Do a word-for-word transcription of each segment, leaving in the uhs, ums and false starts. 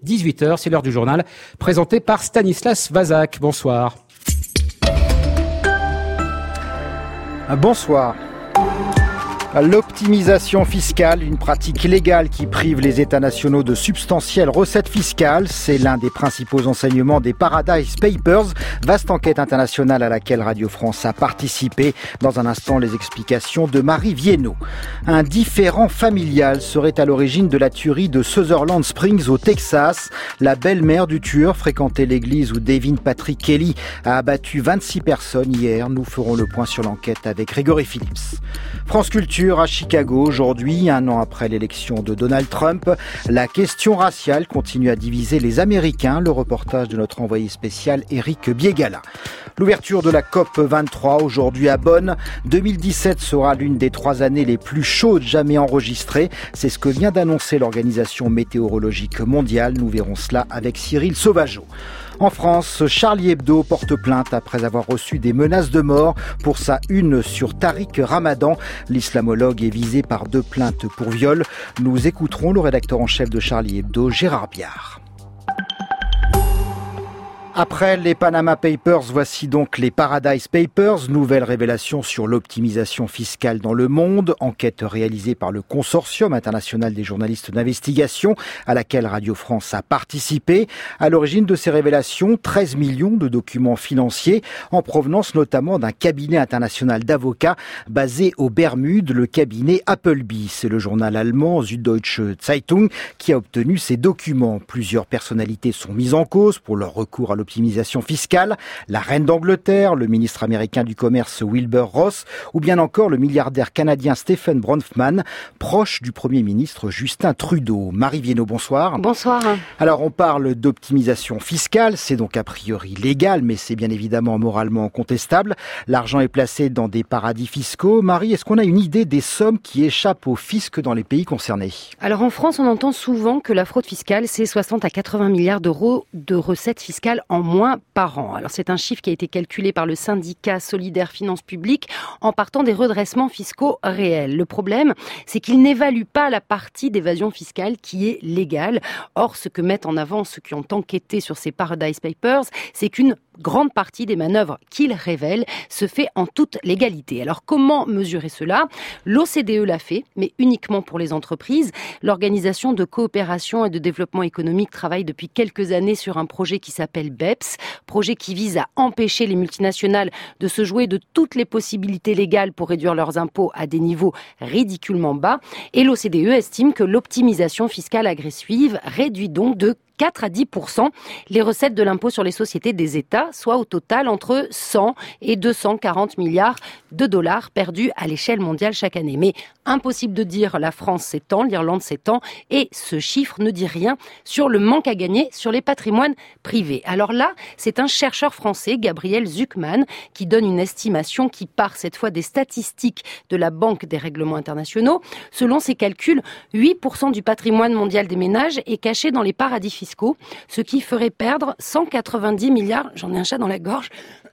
dix-huit heures. C'est l'heure du journal présenté par Stanislas Vazak. Bonsoir. Bonsoir. L'optimisation fiscale, une pratique légale qui prive les États nationaux de substantielles recettes fiscales, c'est l'un des principaux enseignements des Paradise Papers, vaste enquête internationale à laquelle Radio France a participé. Dans un instant, les explications de Marie Viennot. Un différend familial serait à l'origine de la tuerie de Sutherland Springs au Texas. La belle-mère du tueur fréquentait l'église où Devin Patrick Kelly a abattu vingt-six personnes hier. Nous ferons le point sur l'enquête avec Grégory Phillips. France Culture à Chicago aujourd'hui, un an après l'élection de Donald Trump. La question raciale continue à diviser les Américains. Le reportage de notre envoyé spécial Éric Biégala. L'ouverture de la COP vingt-trois aujourd'hui à Bonn. deux mille dix-sept sera l'une des trois années les plus chaudes jamais enregistrées. C'est ce que vient d'annoncer l'Organisation météorologique mondiale. Nous verrons cela avec Cyril Sauvageau. En France, Charlie Hebdo porte plainte après avoir reçu des menaces de mort pour sa une sur Tariq Ramadan. L'islamologue est visé par deux plaintes pour viol. Nous écouterons le rédacteur en chef de Charlie Hebdo, Gérard Biard. Après les Panama Papers, voici donc les Paradise Papers. Nouvelle révélation sur l'optimisation fiscale dans le monde. Enquête réalisée par le Consortium international des journalistes d'investigation à laquelle Radio France a participé. À l'origine de ces révélations, treize millions de documents financiers en provenance notamment d'un cabinet international d'avocats basé aux Bermudes, le cabinet Appleby. C'est le journal allemand Süddeutsche Zeitung qui a obtenu ces documents. Plusieurs personnalités sont mises en cause pour leur recours à l'optimisation fiscale, la reine d'Angleterre, le ministre américain du commerce Wilbur Ross, ou bien encore le milliardaire canadien Stephen Bronfman, proche du Premier ministre Justin Trudeau. Marie Viennot, bonsoir. Bonsoir. Alors on parle d'optimisation fiscale, c'est donc a priori légal, mais c'est bien évidemment moralement contestable. L'argent est placé dans des paradis fiscaux. Marie, est-ce qu'on a une idée des sommes qui échappent au fisc dans les pays concernés? Alors en France, on entend souvent que la fraude fiscale, c'est soixante à quatre-vingts milliards d'euros de recettes fiscales en moins par an. Alors c'est un chiffre qui a été calculé par le syndicat Solidaire Finances Publiques en partant des redressements fiscaux réels. Le problème, c'est qu'il n'évalue pas la partie d'évasion fiscale qui est légale. Or, ce que mettent en avant ceux qui ont enquêté sur ces Paradise Papers, c'est qu'une grande partie des manœuvres qu'ils révèlent se fait en toute légalité. Alors comment mesurer cela? L'O C D E l'a fait, mais uniquement pour les entreprises. L'Organisation de coopération et de développement économique travaille depuis quelques années sur un projet qui s'appelle B E P S, projet qui vise à empêcher les multinationales de se jouer de toutes les possibilités légales pour réduire leurs impôts à des niveaux ridiculement bas. Et l'O C D E estime que l'optimisation fiscale agressive réduit donc de quatre à dix pour cent les recettes de l'impôt sur les sociétés des États, soit au total entre cent et deux cent quarante milliards de dollars perdus à l'échelle mondiale chaque année. Mais impossible de dire la France s'étend, l'Irlande s'étend, et ce chiffre ne dit rien sur le manque à gagner sur les patrimoines privés. Alors là, c'est un chercheur français, Gabriel Zuckman, qui donne une estimation qui part cette fois des statistiques de la Banque des règlements internationaux. Selon ses calculs, huit pour cent du patrimoine mondial des ménages est caché dans les paradis fiscaux, ce qui ferait perdre cent quatre-vingt-dix milliards, j'en ai un chat dans la gorge.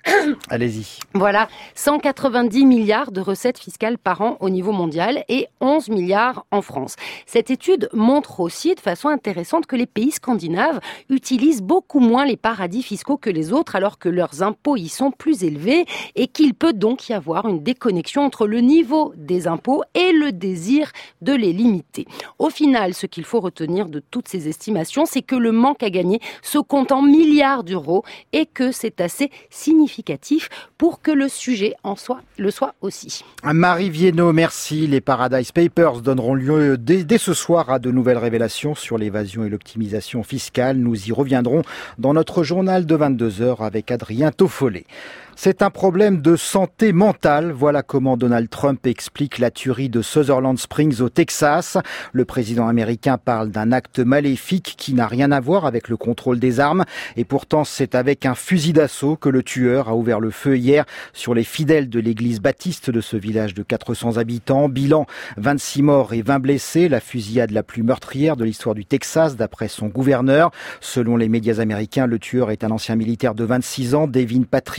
Allez-y. Voilà, cent quatre-vingt-dix milliards de recettes fiscales par an au niveau mondial et onze milliards en France. Cette étude montre aussi de façon intéressante que les pays scandinaves utilisent beaucoup moins les paradis fiscaux que les autres alors que leurs impôts y sont plus élevés et qu'il peut donc y avoir une déconnexion entre le niveau des impôts et le désir de les limiter. Au final, ce qu'il faut retenir de toutes ces estimations, c'est que le manque à gagner se compte en milliards d'euros et que c'est assez significatif pour que le sujet en soit, le soit aussi. Marie Viennot, merci. Les Paradise Papers donneront lieu dès, dès ce soir à de nouvelles révélations sur l'évasion et l'optimisation fiscale. Nous y reviendrons dans notre journal de vingt-deux heures avec Adrien Toffollet. C'est un problème de santé mentale. Voilà comment Donald Trump explique la tuerie de Sutherland Springs au Texas. Le président américain parle d'un acte maléfique qui n'a rien à voir avec le contrôle des armes. Et pourtant, c'est avec un fusil d'assaut que le tueur a ouvert le feu hier sur les fidèles de l'église baptiste de ce village de quatre cents habitants. Bilan, vingt-six morts et vingt blessés. La fusillade la plus meurtrière de l'histoire du Texas, d'après son gouverneur. Selon les médias américains, le tueur est un ancien militaire de vingt-six ans, Devin Patrick Kelly.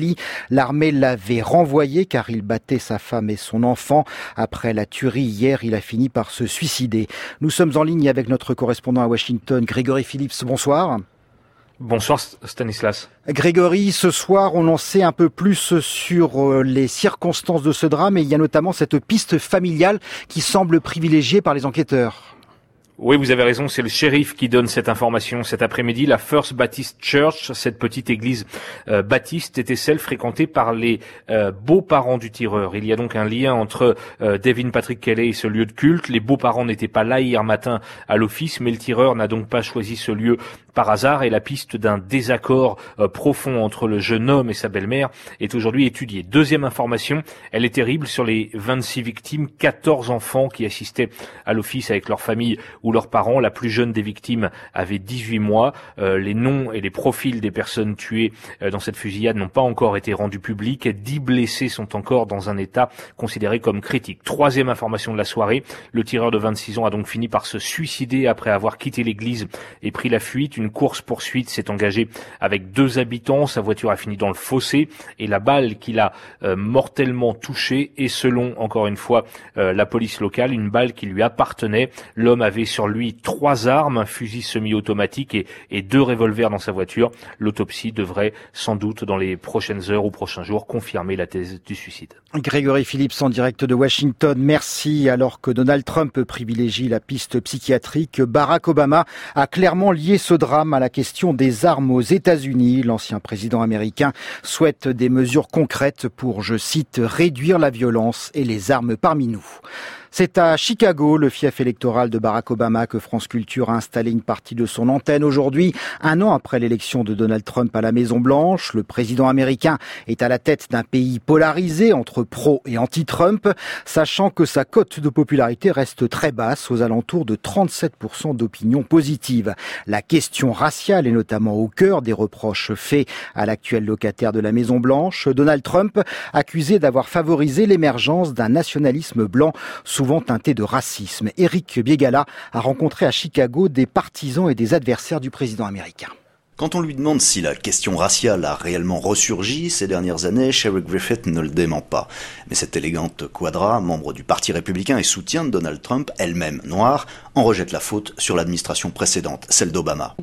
Mali. L'armée l'avait renvoyé car il battait sa femme et son enfant. Après la tuerie hier, il a fini par se suicider. Nous sommes en ligne avec notre correspondant à Washington, Grégory Phillips. Bonsoir. Bonsoir Stanislas. Grégory, ce soir, on en sait un peu plus sur les circonstances de ce drame et il y a notamment cette piste familiale qui semble privilégiée par les enquêteurs. Oui, vous avez raison, c'est le shérif qui donne cette information cet après-midi. La First Baptist Church, cette petite église euh, baptiste, était celle fréquentée par les euh, beaux-parents du tireur. Il y a donc un lien entre euh, Devin Patrick Kelley et ce lieu de culte. Les beaux-parents n'étaient pas là hier matin à l'office, mais le tireur n'a donc pas choisi ce lieu par hasard et la piste d'un désaccord euh, profond entre le jeune homme et sa belle-mère est aujourd'hui étudiée. Deuxième information, elle est terrible, sur les vingt-six victimes, quatorze enfants qui assistaient à l'office avec leur famille ou leurs parents. La plus jeune des victimes avait dix-huit mois. Euh, les noms et les profils des personnes tuées euh, dans cette fusillade n'ont pas encore été rendus publics. Dix blessés sont encore dans un état considéré comme critique. Troisième information de la soirée, le tireur de vingt-six ans a donc fini par se suicider après avoir quitté l'église et pris la fuite. Une course-poursuite s'est engagée avec deux habitants. Sa voiture a fini dans le fossé et la balle qui l'a euh, mortellement touché est, selon, encore une fois, euh, la police locale, une balle qui lui appartenait. L'homme avait sur lui trois armes, un fusil semi-automatique et, et deux revolvers dans sa voiture. L'autopsie devrait sans doute dans les prochaines heures ou prochains jours confirmer la thèse du suicide. Grégory Phillips en direct de Washington, merci. Alors que Donald Trump privilégie la piste psychiatrique, Barack Obama a clairement lié ce drame à la question des armes aux États-Unis. L'ancien président américain souhaite des mesures concrètes pour, je cite, réduire la violence et les armes parmi nous. C'est à Chicago, le fief électoral de Barack Obama, que France Culture a installé une partie de son antenne aujourd'hui, un an après l'élection de Donald Trump à la Maison-Blanche. Le président américain est à la tête d'un pays polarisé entre pro et anti-Trump, sachant que sa cote de popularité reste très basse, aux alentours de trente-sept pour cent d'opinion positive. La question raciale est notamment au cœur des reproches faits à l'actuel locataire de la Maison-Blanche, Donald Trump, accusé d'avoir favorisé l'émergence d'un nationalisme blanc souvent teinté de racisme. Éric Biégala a rencontré à Chicago des partisans et des adversaires du président américain. Quand on lui demande si la question raciale a réellement ressurgi ces dernières années, Sherry Griffith ne le dément pas. Mais cette élégante quadra, membre du Parti républicain et soutien de Donald Trump, elle-même noire, en rejette la faute sur l'administration précédente, celle d'Obama.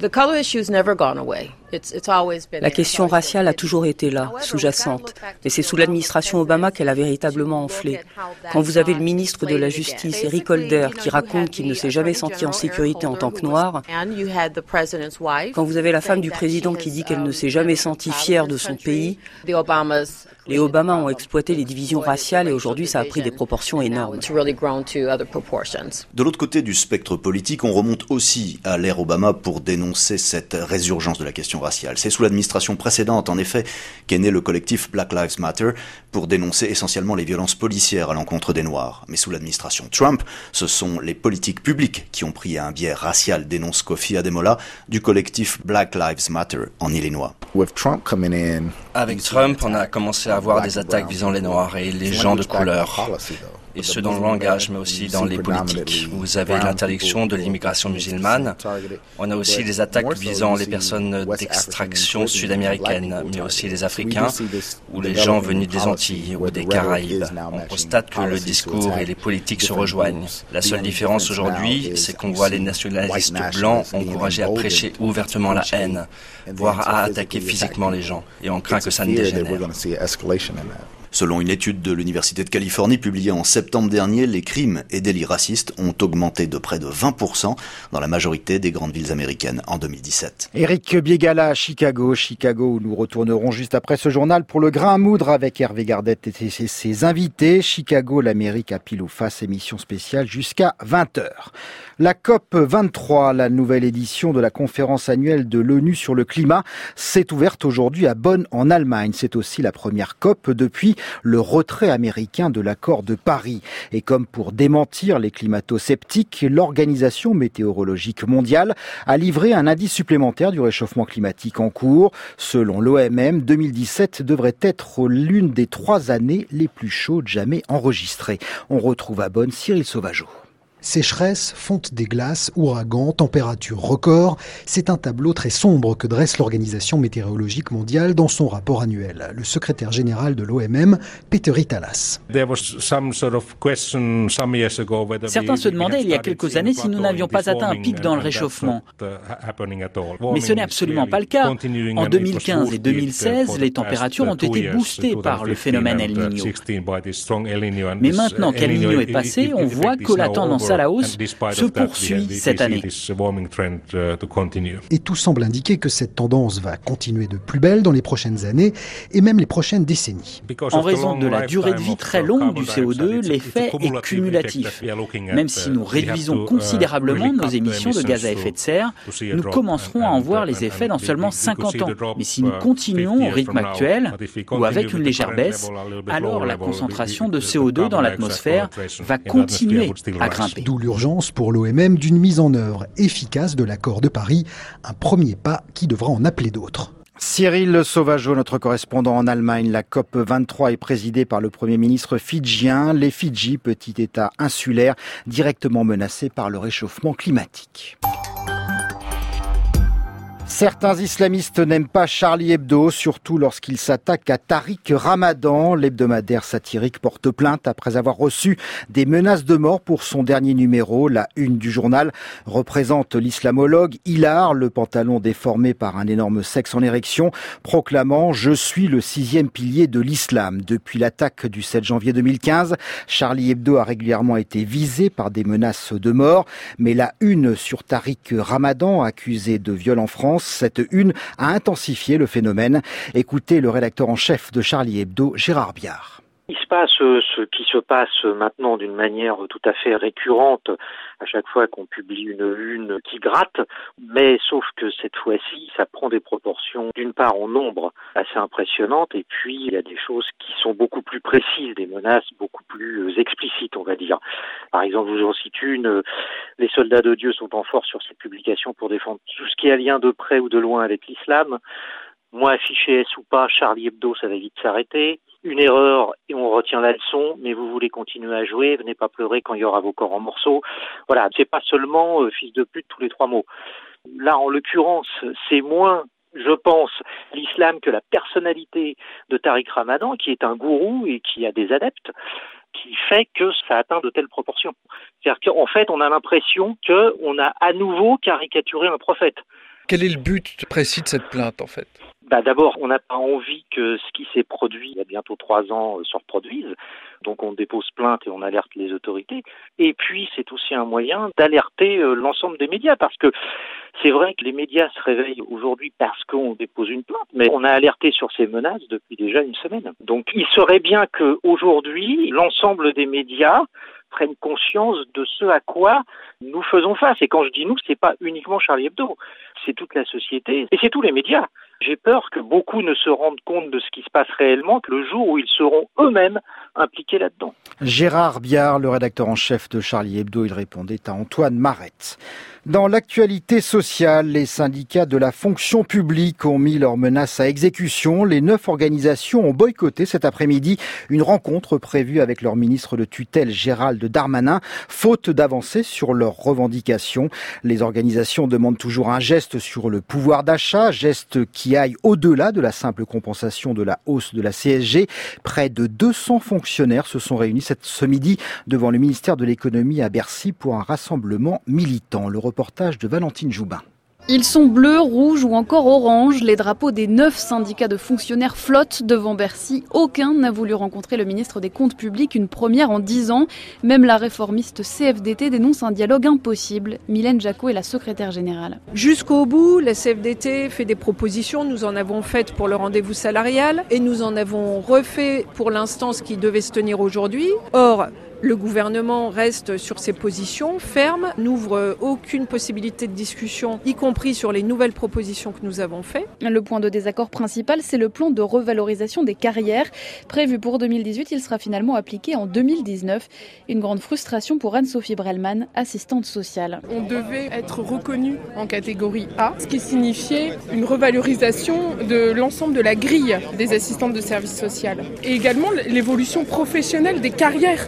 La question raciale a toujours été là, sous-jacente. Mais c'est sous l'administration Obama qu'elle a véritablement enflé. Quand vous avez le ministre de la Justice, Eric Holder, qui raconte qu'il ne s'est jamais senti en sécurité en tant que noir, quand vous avez la femme du président qui dit qu'elle ne s'est jamais sentie fière de son pays, les Obama ont exploité les divisions raciales et aujourd'hui ça a pris des proportions énormes. De l'autre côté du spectre politique, on remonte aussi à l'ère Obama pour dénoncer cette résurgence de la question raciale. C'est sous l'administration précédente, en effet, qu'est né le collectif Black Lives Matter pour dénoncer essentiellement les violences policières à l'encontre des Noirs. Mais sous l'administration Trump, ce sont les politiques publiques qui ont pris un biais racial, dénonce Kofi Ademola du collectif Black Lives Matter en Illinois. Avec Trump, on a commencé à avoir des attaques visant les Noirs et les gens de couleur. Et ce dans le langage, mais aussi dans les politiques. Vous avez l'interdiction de l'immigration musulmane. On a aussi des attaques visant les personnes d'extraction sud-américaine, mais aussi les Africains ou les gens venus des Antilles ou des Caraïbes. On constate que le discours et les politiques se rejoignent. La seule différence aujourd'hui, c'est qu'on voit les nationalistes blancs encouragés à prêcher ouvertement la haine, voire à attaquer physiquement les gens. Et on craint que ça ne dégénère. Selon une étude de l'Université de Californie publiée en septembre dernier, les crimes et délits racistes ont augmenté de près de vingt pour cent dans la majorité des grandes villes américaines en deux mille dix-sept. Éric Biégala à Chicago, Chicago où nous retournerons juste après ce journal pour le grain à moudre avec Hervé Gardette et ses invités. Chicago, l'Amérique à pile ou face, émission spéciale jusqu'à vingt heures. La COP vingt-trois, la nouvelle édition de la conférence annuelle de l'ONU sur le climat, s'est ouverte aujourd'hui à Bonn en Allemagne. C'est aussi la première COP depuis le retrait américain de l'accord de Paris. Et comme pour démentir les climato-sceptiques, l'Organisation météorologique mondiale a livré un indice supplémentaire du réchauffement climatique en cours. Selon l'O M M, deux mille dix-sept devrait être l'une des trois années les plus chaudes jamais enregistrées. On retrouve à Bonn Cyril Sauvageau. Sécheresse, fonte des glaces, ouragans, températures records, c'est un tableau très sombre que dresse l'Organisation météorologique mondiale dans son rapport annuel. Le secrétaire général de l'O M M, Petteri Talas. Certains se demandaient il y a quelques années si nous n'avions pas atteint un pic dans le réchauffement. Mais ce n'est absolument pas le cas. En deux mille quinze et deux mille seize, les températures ont été boostées par le phénomène El Niño. Mais maintenant qu'El Niño est passé, on voit que la tendance à la hausse se poursuit cette année. Et tout semble indiquer que cette tendance va continuer de plus belle dans les prochaines années et même les prochaines décennies. En raison de la durée de vie très longue du C O deux, l'effet est cumulatif. Même si nous réduisons considérablement nos émissions de gaz à effet de serre, nous commencerons à en voir les effets dans seulement cinquante ans. Mais si nous continuons au rythme actuel, ou avec une légère baisse, alors la concentration de C O deux dans l'atmosphère va continuer à grimper. D'où l'urgence pour l'O M M d'une mise en œuvre efficace de l'accord de Paris, un premier pas qui devra en appeler d'autres. Cyril Sauvageau, notre correspondant en Allemagne. La COP vingt-trois est présidée par le Premier ministre fidjien. Les Fidji, petit État insulaire, directement menacé par le réchauffement climatique. Certains islamistes n'aiment pas Charlie Hebdo, surtout lorsqu'il s'attaque à Tariq Ramadan. L'hebdomadaire satirique porte plainte après avoir reçu des menaces de mort pour son dernier numéro. La une du journal représente l'islamologue Hilar, le pantalon déformé par un énorme sexe en érection, proclamant « Je suis le sixième pilier de l'islam ». Depuis l'attaque du sept janvier deux mille quinze, Charlie Hebdo a régulièrement été visé par des menaces de mort. Mais la une sur Tariq Ramadan, accusé de viol en France, cette une a intensifié le phénomène. Écoutez le rédacteur en chef de Charlie Hebdo, Gérard Biard. Il se passe ce qui se passe maintenant d'une manière tout à fait récurrente à chaque fois qu'on publie une une qui gratte, mais sauf que cette fois-ci, ça prend des proportions d'une part en nombre assez impressionnantes et puis il y a des choses qui sont beaucoup plus précises, des menaces beaucoup plus explicites, on va dire. Par exemple, je vous en cite une, les soldats de Dieu sont en force sur cette publication pour défendre tout ce qui a lien de près ou de loin avec l'islam. Moi, affiché S ou pas, Charlie Hebdo, ça va vite s'arrêter. Une erreur et on retient la leçon, mais vous voulez continuer à jouer, venez pas pleurer quand il y aura vos corps en morceaux. Voilà, c'est pas seulement euh, fils de pute tous les trois mots. Là, en l'occurrence, c'est moins, je pense, l'islam que la personnalité de Tariq Ramadan, qui est un gourou et qui a des adeptes, qui fait que ça atteint de telles proportions. C'est-à-dire qu'en fait, on a l'impression qu'on a à nouveau caricaturé un prophète. Quel est le but précis de cette plainte, en fait ? Bah d'abord, on n'a pas envie que ce qui s'est produit il y a bientôt trois ans euh, se reproduise. Donc on dépose plainte et on alerte les autorités. Et puis c'est aussi un moyen d'alerter euh, l'ensemble des médias parce que c'est vrai que les médias se réveillent aujourd'hui parce qu'on dépose une plainte, mais on a alerté sur ces menaces depuis déjà une semaine. Donc il serait bien qu'aujourd'hui, l'ensemble des médias prennent conscience de ce à quoi nous faisons face. Et quand je dis nous, c'est pas uniquement Charlie Hebdo, c'est toute la société et c'est tous les médias. J'ai peur que beaucoup ne se rendent compte de ce qui se passe réellement que le jour où ils seront eux-mêmes impliqués là-dedans. Gérard Biard, le rédacteur en chef de Charlie Hebdo, il répondait à Antoine Marette. Dans l'actualité sociale, les syndicats de la fonction publique ont mis leurs menaces à exécution. Les neuf organisations ont boycotté cet après-midi une rencontre prévue avec leur ministre de tutelle Gérald Darmanin, faute d'avancer sur leurs revendications. Les organisations demandent toujours un geste sur le pouvoir d'achat, geste qui aille au-delà de la simple compensation de la hausse de la C S G. Près de deux cents fonctionnaires se sont réunis ce midi devant le ministère de l'économie à Bercy pour un rassemblement militant. Le reportage de Valentine Joubin. Ils sont bleus, rouges ou encore oranges. Les drapeaux des neuf syndicats de fonctionnaires flottent devant Bercy. Aucun n'a voulu rencontrer le ministre des Comptes publics, une première en dix ans. Même la réformiste C F D T dénonce un dialogue impossible. Mylène Jacot est la secrétaire générale. Jusqu'au bout, la C F D T fait des propositions. Nous en avons faites pour le rendez-vous salarial et nous en avons refait pour l'instance qui devait se tenir aujourd'hui. Or, le gouvernement reste sur ses positions fermes, n'ouvre aucune possibilité de discussion, y compris sur les nouvelles propositions que nous avons faites. Le point de désaccord principal, c'est le plan de revalorisation des carrières. Prévu pour deux mille dix-huit, il sera finalement appliqué en deux mille dix-neuf. Une grande frustration pour Anne-Sophie Brelman, assistante sociale. On devait être reconnu en catégorie A, ce qui signifiait une revalorisation de l'ensemble de la grille des assistantes de service social. Et également l'évolution professionnelle des carrières. Donc c'est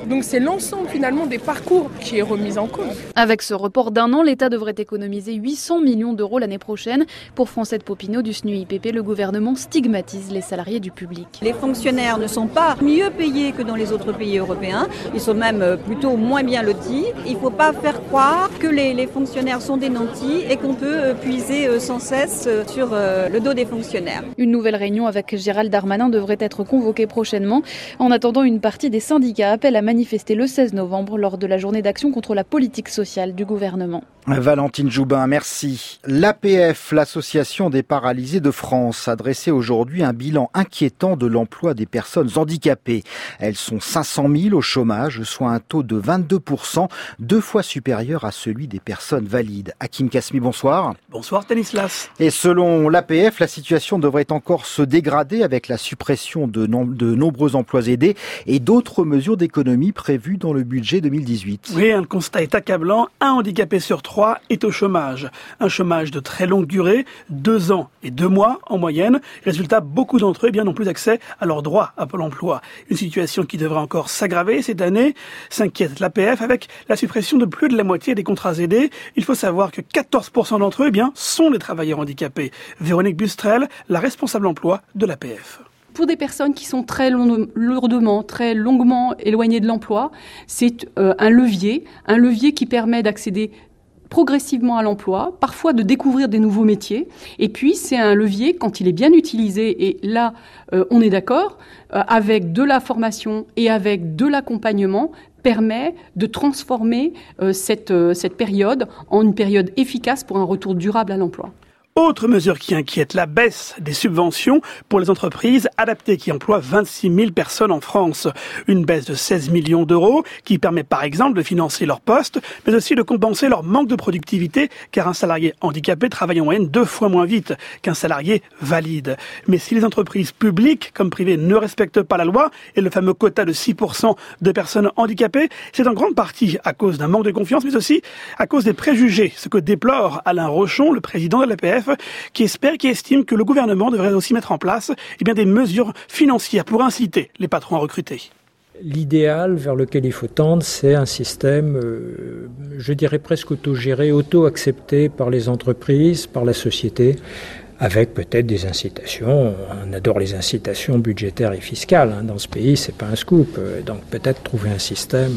l'ensemble finalement des parcours qui est remis en cause. Avec ce report d'un an, l'État devrait économiser huit cents millions d'euros l'année prochaine. Pour Francette Popinot du S N U I P P, le gouvernement stigmatise les salariés du public. Les fonctionnaires ne sont pas mieux payés que dans les autres pays européens. Ils sont même plutôt moins bien lotis. Il ne faut pas faire croire que les, les fonctionnaires sont des nantis et qu'on peut puiser sans cesse sur le dos des fonctionnaires. Une nouvelle réunion avec Gérald Darmanin devrait être convoquée prochainement. En attendant, une partie des syndicats appelle à manifester le seize novembre lors de la journée d'action contre la politique sociale du gouvernement. Valentine Joubin, merci. L'A P F, l'Association des paralysés de France, a dressé aujourd'hui un bilan inquiétant de l'emploi des personnes handicapées. Elles sont cinq cent mille au chômage, soit un taux de vingt-deux pour cent, deux fois supérieur à celui des personnes valides. Hakim Kasmi, bonsoir. Bonsoir Stanislas. Et selon l'A P F, la situation devrait encore se dégrader avec la suppression de, nom- de nombreux emplois aidés et d'autres mesures d'économie prévues dans le budget deux mille dix-huit. Oui, le constat est accablant. Un handicapé sur trois est au chômage. Un chômage de très longue durée, deux ans et deux mois en moyenne. Résultat, beaucoup d'entre eux eh bien, n'ont plus accès à leurs droits à Pôle emploi. Une situation qui devrait encore s'aggraver cette année, s'inquiète l'A P F avec la suppression de plus de la moitié des contrats aidés. Il faut savoir que quatorze pour cent d'entre eux eh bien, sont des travailleurs handicapés. Véronique Bustrel, la responsable emploi de l'A P F. Pour des personnes qui sont très lourdement, très longuement éloignées de l'emploi, c'est euh, un levier, un levier qui permet d'accéder progressivement à l'emploi, parfois de découvrir des nouveaux métiers. Et puis, c'est un levier, quand il est bien utilisé, et là, euh, on est d'accord, euh, avec de la formation et avec de l'accompagnement, permet de transformer euh, cette, euh, cette période en une période efficace pour un retour durable à l'emploi. Autre mesure qui inquiète, la baisse des subventions pour les entreprises adaptées qui emploient vingt-six mille personnes en France. Une baisse de seize millions d'euros qui permet par exemple de financer leurs postes, mais aussi de compenser leur manque de productivité, car un salarié handicapé travaille en moyenne deux fois moins vite qu'un salarié valide. Mais si les entreprises publiques comme privées ne respectent pas la loi et le fameux quota de six pour cent de personnes handicapées, c'est en grande partie à cause d'un manque de confiance, mais aussi à cause des préjugés, ce que déplore Alain Rochon, le président de l'A P F, qui espère, qui estime que le gouvernement devrait aussi mettre en place eh bien, des mesures financières pour inciter les patrons à recruter. L'idéal vers lequel il faut tendre, c'est un système, euh, je dirais presque autogéré, auto-accepté par les entreprises, par la société, avec peut-être des incitations. On adore les incitations budgétaires et fiscales. Hein. Dans ce pays, c'est pas un scoop. Donc peut-être trouver un système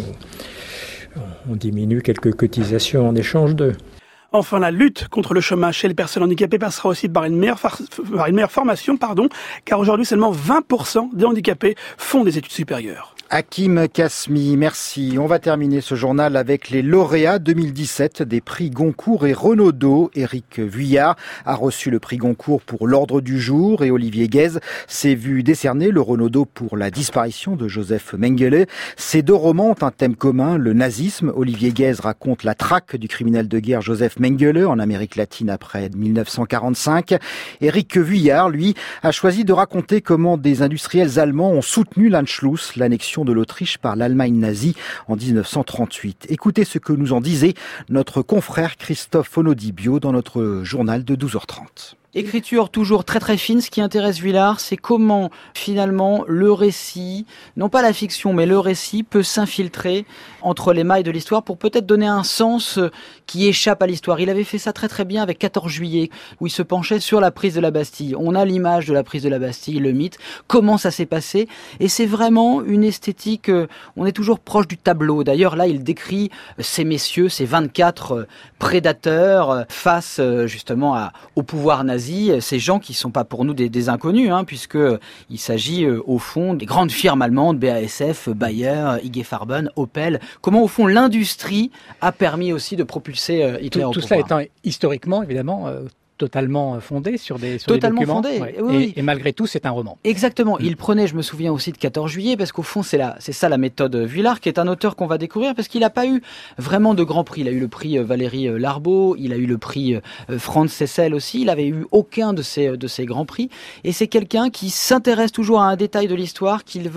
où on diminue quelques cotisations en échange d'eux. Enfin, la lutte contre le chômage chez les personnes handicapées passera aussi par une meilleure, far- par une meilleure formation, pardon, car aujourd'hui seulement vingt pour cent des handicapés font des études supérieures. Hakim Kasmi, merci. On va terminer ce journal avec les lauréats deux mille dix-sept des prix Goncourt et Renaudot. Éric Vuillard a reçu le prix Goncourt pour L'Ordre du jour et Olivier Guèze s'est vu décerner le Renaudot pour La disparition de Joseph Mengele. Ces deux romans ont un thème commun, le nazisme. Olivier Guèze raconte la traque du criminel de guerre Joseph Mengele en Amérique latine après dix-neuf cent quarante-cinq. Éric Vuillard, lui, a choisi de raconter comment des industriels allemands ont soutenu l'Anschluss, l'annexion de l'Autriche par l'Allemagne nazie en dix-neuf cent trente-huit. Écoutez ce que nous en disait notre confrère Christophe Onodibio dans notre journal de douze heures trente. Écriture toujours très très fine. Ce qui intéresse Vuillard, c'est comment finalement le récit, non pas la fiction, mais le récit peut s'infiltrer entre les mailles de l'histoire pour peut-être donner un sens qui échappe à l'histoire. Il avait fait ça très très bien avec quatorze juillet, où il se penchait sur la prise de la Bastille. On a l'image de la prise de la Bastille, le mythe, comment ça s'est passé, et c'est vraiment une esthétique, on est toujours proche du tableau. D'ailleurs là, il décrit ces messieurs, ces vingt-quatre prédateurs face justement à, au pouvoir nazi. Ces gens qui ne sont pas pour nous des, des inconnus, hein, puisqu'il s'agit euh, au fond des grandes firmes allemandes, B A S F, Bayer, I G Farben, Opel. Comment au fond l'industrie a permis aussi de propulser euh, Hitler tout, au tout pouvoir. Tout cela étant historiquement, évidemment, euh, totalement fondé sur des, sur totalement des documents. Fondé, Ouais. oui, et, oui. et malgré tout, c'est un roman. Exactement. Il prenait, je me souviens aussi de quatorze juillet, parce qu'au fond, c'est la, c'est ça la méthode Vuillard, qui est un auteur qu'on va découvrir, parce qu'il n'a pas eu vraiment de grand prix. Il a eu le prix Valérie Larbaud, il a eu le prix Franz Sessel aussi, il avait eu aucun de ces, de ces grands prix. Et c'est quelqu'un qui s'intéresse toujours à un détail de l'histoire qu'il va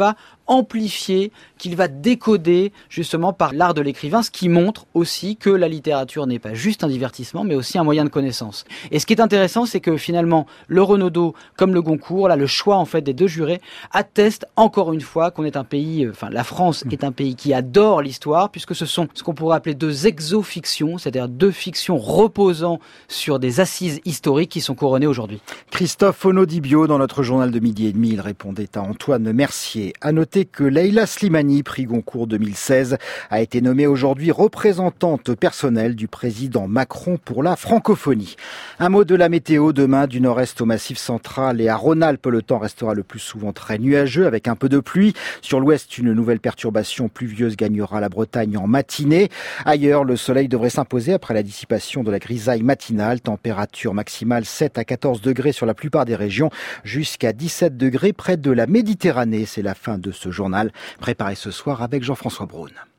amplifier, qu'il va décoder justement par l'art de l'écrivain, ce qui montre aussi que la littérature n'est pas juste un divertissement, mais aussi un moyen de connaissance. Et ce qui est intéressant, c'est que finalement, le Renaudot, comme le Goncourt, là, le choix en fait des deux jurés, atteste encore une fois qu'on est un pays, euh, enfin la France est un pays qui adore l'histoire, puisque ce sont ce qu'on pourrait appeler deux exofictions, c'est-à-dire deux fictions reposant sur des assises historiques qui sont couronnées aujourd'hui. Christophe Onodibio, dans notre journal de midi et demi, il répondait à Antoine Mercier. À noter que Leïla Slimani, prix Goncourt deux mille seize, a été nommée aujourd'hui représentante personnelle du président Macron pour la francophonie. Un mot de la météo demain, du nord-est au Massif central et à Rhône-Alpes, le temps restera le plus souvent très nuageux avec un peu de pluie. Sur l'ouest, une nouvelle perturbation pluvieuse gagnera la Bretagne en matinée. Ailleurs, le soleil devrait s'imposer après la dissipation de la grisaille matinale. Température maximale sept à quatorze degrés sur la plupart des régions, jusqu'à dix-sept degrés près de la Méditerranée. C'est la fin de ce journal préparé ce soir avec Jean-François Braun.